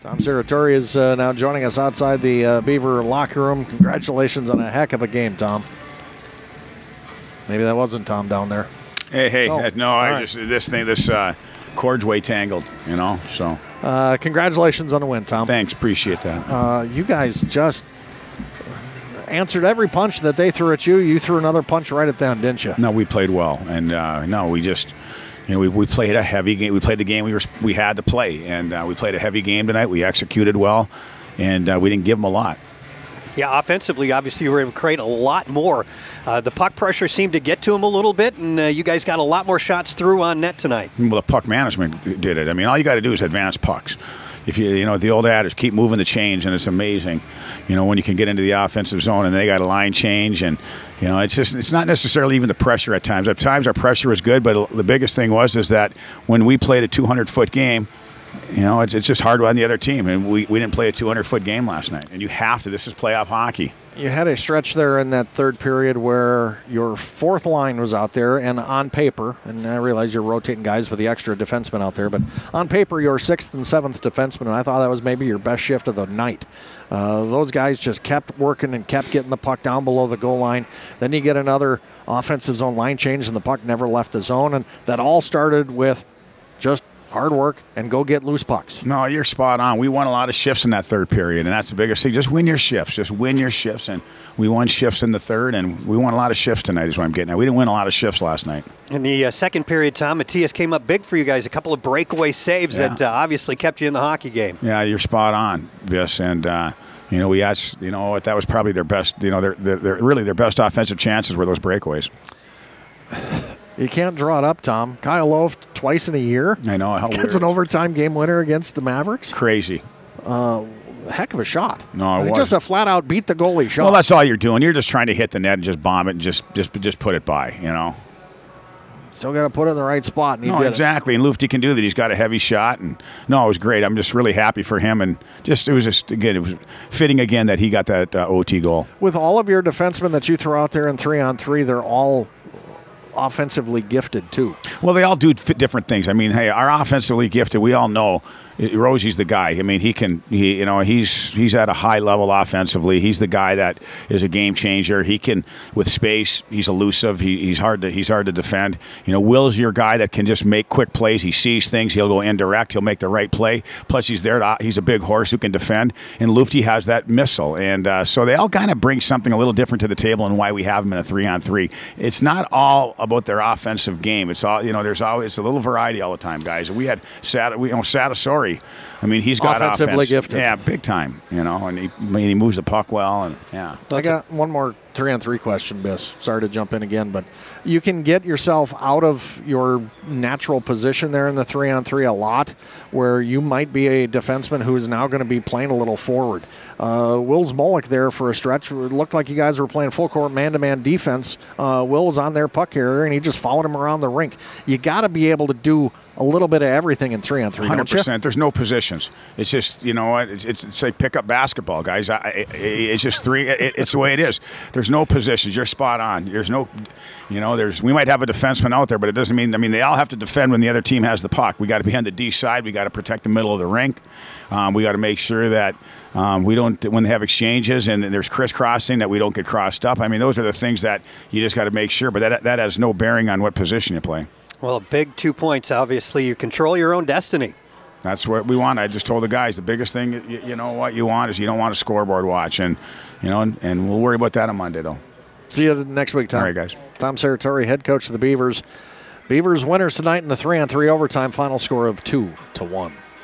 Tom Serratore is now joining us outside the Beaver locker room. Congratulations on a heck of a game, Tom. Maybe that wasn't Tom down there. Hey, Oh, no, right. this cord's way tangled, so. Congratulations on the win, Tom. Thanks, appreciate that. You guys just answered every punch that they threw at you. You threw another punch right at them, didn't you? No, we played well, and we just, we played a heavy game. We played the game we had to play, and we played a heavy game tonight. We executed well, and we didn't give them a lot. Yeah, offensively, obviously, you were able to create a lot more. The puck pressure seemed to get to him a little bit, and you guys got a lot more shots through on net tonight. Well, the puck management did it. I mean, all you got to do is advance pucks. If the old adage, keep moving the chains, and it's amazing, when you can get into the offensive zone and they got a line change, and it's not necessarily even the pressure at times. At times our pressure was good, but the biggest thing is that when we played a 200-foot game, it's just hard on the other team, and we didn't play a 200-foot game last night, and you have to. This is playoff hockey. You had a stretch there in that third period where your fourth line was out there, and on paper, and I realize you're rotating guys with the extra defensemen out there, but on paper, your sixth and seventh defensemen, and I thought that was maybe your best shift of the night. Those guys just kept working and kept getting the puck down below the goal line. Then you get another offensive zone line change, and the puck never left the zone, and that all started with just hard work and go get loose pucks. No, you're spot on. We won a lot of shifts in that third period, and that's the biggest thing. Just win your shifts. Just win your shifts. And we won shifts in the third, and we won a lot of shifts tonight is what I'm getting at. We didn't win a lot of shifts last night. In the second period, Tom, Matias came up big for you guys. A couple of breakaway saves that obviously kept you in the hockey game. Yeah, you're spot on, Vis. And, we asked, that was probably their best, they're really their best offensive chances were those breakaways. You can't draw it up, Tom. Kyle Loaf twice in a year. I know. How It's an overtime game winner against the Mavericks. Crazy. Heck of a shot. No, it was just a flat-out beat the goalie shot. Well, that's all you're doing. You're just trying to hit the net and just bomb it and just put it by, Still got to put it in the right spot, and he did exactly. And Lufty can do that. He's got a heavy shot, and it was great. I'm just really happy for him, and it was fitting again that he got that OT goal. With all of your defensemen that you throw out there in 3-on-3, they're all offensively gifted too. Well, they all do different things. I mean, hey, our offensively gifted, we all know Rosie's the guy. I mean, he's at a high level offensively. He's the guy that is a game changer. He can, with space, he's elusive. He's hard to defend. Will's your guy that can just make quick plays. He sees things. He'll go indirect. He'll make the right play. Plus, he's a big horse who can defend. And Lufty has that missile. And so they all kind of bring something a little different to the table, and why we have them in a 3-on-3. It's not all about their offensive game. It's all there's always a little variety all the time, guys. We had Satasori. I mean, he's got offensively offense. gifted. Yeah, big time. And he moves the puck well, and yeah. I got one more 3-on-3 question, Biss. Sorry to jump in again, but you can get yourself out of your natural position there in the 3-on-3 a lot, where you might be a defenseman who is now going to be playing a little forward. Will Zmolik there for a stretch. It looked like you guys were playing full court man-to-man defense. Will was on their puck carrier, and he just followed him around the rink. You got to be able to do a little bit of everything in 3-on-3, 100%. Don't you? There's no positions. It's just, it's like pick up basketball, guys. It's just three. It's the way it is. There's no positions. You're spot on. There's no, we might have a defenseman out there, but it doesn't mean, they all have to defend when the other team has the puck. We got to be on the D side. We got to protect the middle of the rink. We got to make sure that we don't, when they have exchanges and there's crisscrossing, that we don't get crossed up. I mean, those are the things that you just got to make sure, but that has no bearing on what position you play. Well, big 2 points. Obviously, you control your own destiny. That's what we want. I just told the guys the biggest thing, what you want is you don't want a scoreboard watch, and and we'll worry about that on Monday, though. See you next week, Tom. All right, guys. Tom Serratore, head coach of the Beavers. Beavers winners tonight in the 3-on-3 overtime, final score of 2-1.